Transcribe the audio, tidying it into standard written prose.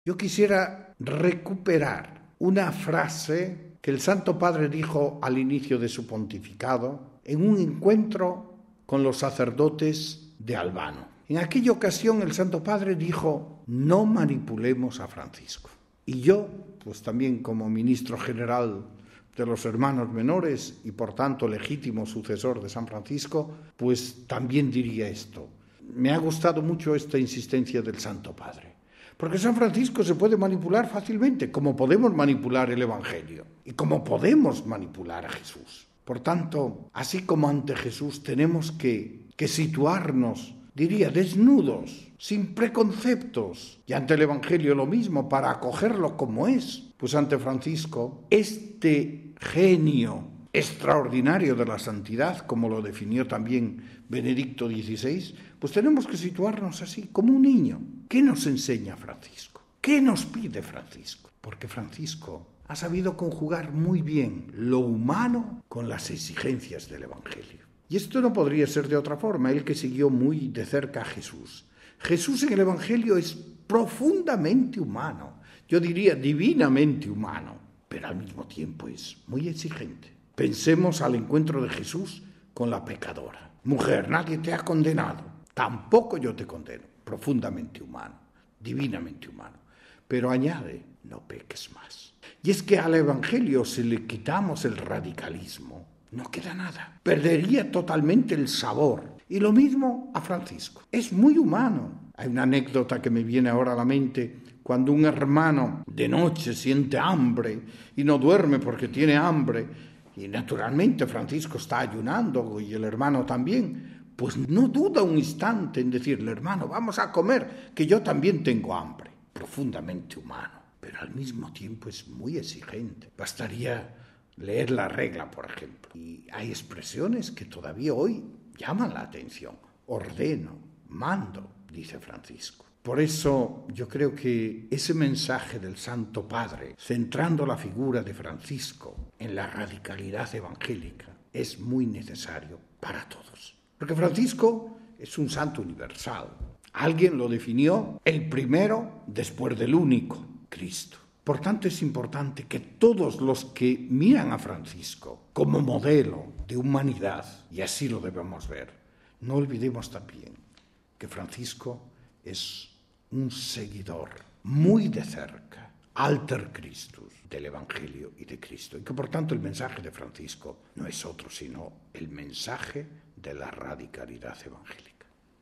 Yo quisiera recuperar una frase que el Santo Padre dijo al inicio de su pontificado en un encuentro con los sacerdotes de Albano. En aquella ocasión el Santo Padre dijo: no manipulemos a Francisco. Y yo, pues también como ministro general de los hermanos menores y por tanto legítimo sucesor de San Francisco, pues también diría esto. Me ha gustado mucho esta insistencia del Santo Padre, porque San Francisco se puede manipular fácilmente, como podemos manipular el Evangelio y como podemos manipular a Jesús. Por tanto, así como ante Jesús tenemos que situarnos, diría, desnudos, sin preconceptos, y ante el Evangelio lo mismo, para acogerlo como es, pues ante Francisco, este genio extraordinario de la santidad, como lo definió también Benedicto XVI, pues tenemos que situarnos así, como un niño. ¿Qué nos enseña Francisco? ¿Qué nos pide Francisco? Porque Francisco ha sabido conjugar muy bien lo humano con las exigencias del Evangelio. Y esto no podría ser de otra forma, él que siguió muy de cerca a Jesús. Jesús en el Evangelio es profundamente humano, yo diría divinamente humano, pero al mismo tiempo es muy exigente. Pensemos al encuentro de Jesús con la pecadora. Mujer, nadie te ha condenado, tampoco yo te condeno. Profundamente humano, divinamente humano. Pero añade, no peques más. Y es que al Evangelio, si le quitamos el radicalismo, no queda nada. Perdería totalmente el sabor. Y lo mismo a Francisco. Es muy humano. Hay una anécdota que me viene ahora a la mente. Cuando un hermano de noche siente hambre y no duerme porque tiene hambre, y naturalmente Francisco está ayunando y el hermano también, pues no duda un instante en decirle: hermano, vamos a comer, que yo también tengo hambre. Profundamente humano, pero al mismo tiempo es muy exigente. Bastaría leer la regla, por ejemplo. Y hay expresiones que todavía hoy llaman la atención. Ordeno, mando, dice Francisco. Por eso yo creo que ese mensaje del Santo Padre, centrando la figura de Francisco en la radicalidad evangélica, es muy necesario para todos. Porque Francisco es un santo universal. Alguien lo definió el primero después del único, Cristo. Por tanto, es importante que todos los que miran a Francisco como modelo de humanidad, y así lo debemos ver, no olvidemos también que Francisco es un seguidor muy de cerca, alter Christus, del Evangelio y de Cristo, y que por tanto el mensaje de Francisco no es otro sino el mensaje de la radicalidad evangélica.